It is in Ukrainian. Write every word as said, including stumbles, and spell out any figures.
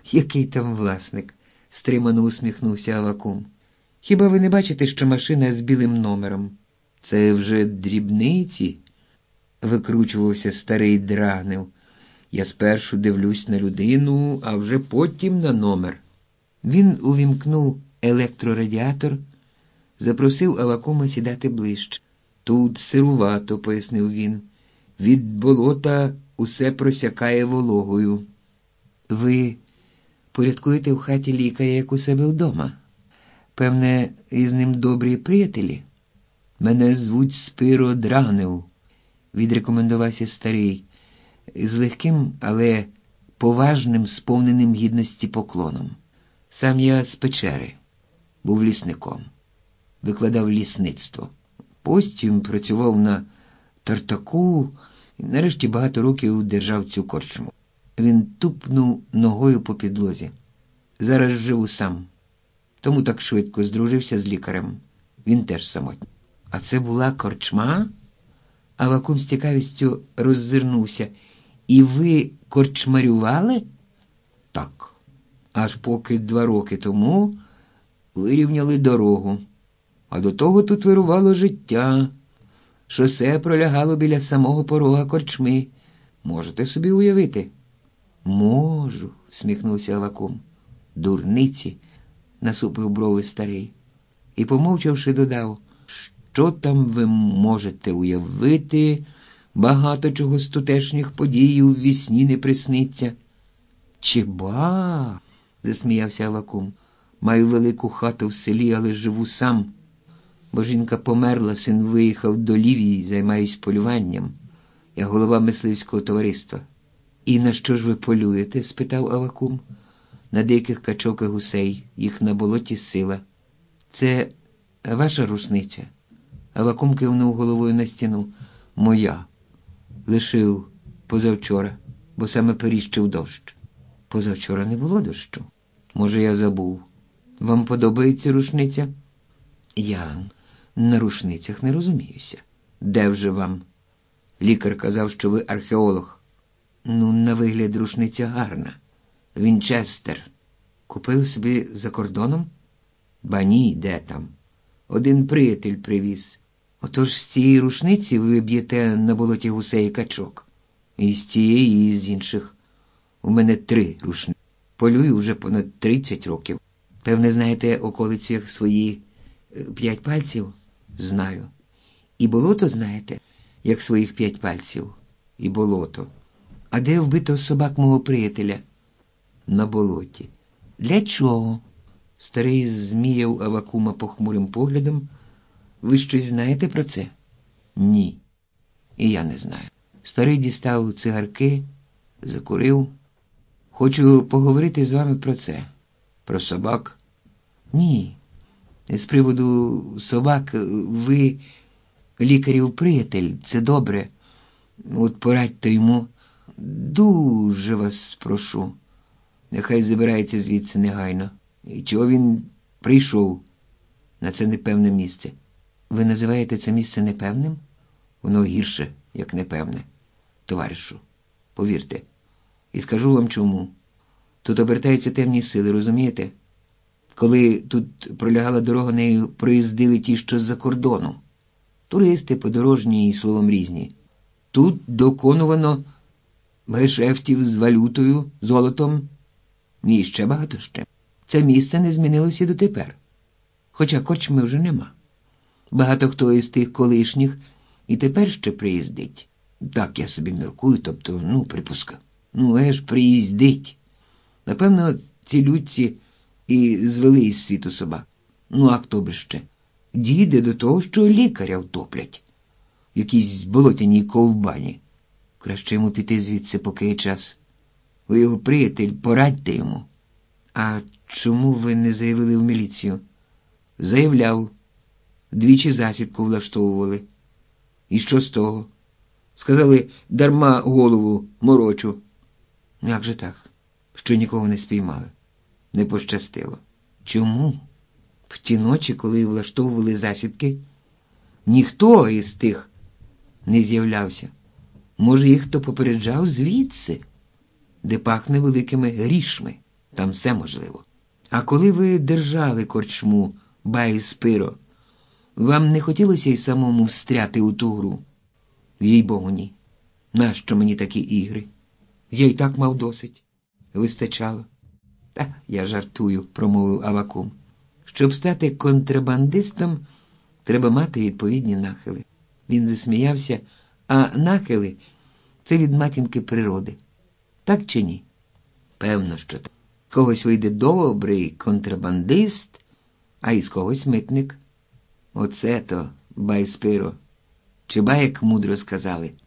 Який там власник? Стримано усміхнувся Аввакум. Хіба ви не бачите, що машина з білим номером? Це вже дрібниці, викручувався старий Драгнев. Я спершу дивлюсь на людину, а вже потім на номер. Він увімкнув електрорадіатор, запросив Аввакума сідати ближче. Тут сирувато, пояснив він. Від болота усе просякає вологою. Ви порядкуєте в хаті лікаря, як у себе вдома? Певне, із ним добрі приятелі? Мене звуть Спиро Драгнев, відрекомендувався старий, з легким, але поважним, сповненим гідності поклоном. Сам я з Печери, був лісником, викладав лісництво. Потім працював на Тартаку і нарешті багато років держав цю корчму. Він тупнув ногою по підлозі. Зараз живу сам. Тому так швидко здружився з лікарем. Він теж самотній. А це була корчма? Аввакум з цікавістю роззирнувся. І ви корчмарювали? Так. Аж поки два роки тому вирівняли дорогу. А до того тут вирувало життя. Шосе пролягало біля самого порога корчми. Можете собі уявити? Можу, сміхнувся Аввакум. Дурниці, насупив брови старий. І, помовчавши, додав, що там ви можете уявити, багато чого з тутешніх подій у вісні не присниться. Чи ба, засміявся Аввакум. Маю велику хату в селі, але живу сам. Бо жінка померла, син виїхав до Лівії, займаюсь полюванням. Я голова мисливського товариства. І на що ж ви полюєте? Спитав Аввакум. На диких качок і гусей, їх на болоті сила. Це ваша рушниця? Аввакум кивнув головою на стіну. Моя. Лишив позавчора, бо саме періщив дощ. Позавчора не було дощу. Може, я забув. Вам подобається рушниця? Я на рушницях не розуміюся. Де вже вам? Лікар казав, що ви археолог. Ну, на вигляд рушниця гарна. Вінчестер. Купили собі за кордоном? Ба ні, де там. Один приятель привіз. Отож з цієї рушниці ви б'єте на болоті гусей і качок. І з цієї, і з інших. У мене три рушниці. Полюю вже понад тридцять років. Певне, знаєте околицю як свої п'ять пальців? Знаю. І болото знаєте, як своїх п'ять пальців? І болото. А де вбито собак мого приятеля? На болоті. Для чого? Старий зміяв Аввакума похмурим поглядом. Ви щось знаєте про це? Ні. І я не знаю. Старий дістав цигарки, закурив. Хочу поговорити з вами про це. Про собак? Ні. З приводу собак ви лікарів приятель, це добре. От порадьте йому. Дуже вас прошу. Нехай забирається звідси негайно. І чого він прийшов на це непевне місце? Ви називаєте це місце непевним? Воно гірше, як непевне. Товаришу, повірте. І скажу вам чому. Тут обертаються темні сили, розумієте? Коли тут пролягала дорога, нею проїздили ті, що з-за кордону. Туристи, подорожні і, словом, різні. Тут доконувано гешефтів з валютою, золотом і ще багато ще. Це місце не змінилося і дотепер. Хоча корчми вже нема. Багато хто із тих колишніх і тепер ще приїздить. Так я собі міркую, тобто, ну, припускаю. Ну, еж приїздить. Напевно, ці людці і звели із світу собак. Ну, а хто б ще? Дійде до того, що лікаря втоплять. В якійсь болотяній ковбані. Краще йому піти звідси, поки є час. Ви його приятель, порадьте йому. А чому ви не заявили в міліцію? Заявляв. Двічі засідку влаштовували. І що з того? Сказали, дарма голову морочу. Як же так? Що нікого не спіймали? Не пощастило. Чому? В ті ночі, коли влаштовували засідки, ніхто із тих не з'являвся. Може, їх хто попереджав звідси, де пахне великими грішми. Там все можливо. А коли ви держали корчму Бай Спиро, вам не хотілося й самому встряти у ту гру? Їй-богу, ні. Нащо мені такі ігри? Я й так мав досить. Вистачало. Та, я жартую, промовив Аввакум. Щоб стати контрабандистом, треба мати відповідні нахили. Він засміявся, а нахили – це від матінки природи. Так чи ні? Певно, що так. З когось вийде добрий контрабандист, а із когось митник. Оце то, Бай Спиро. Чи ба, як мудро сказали?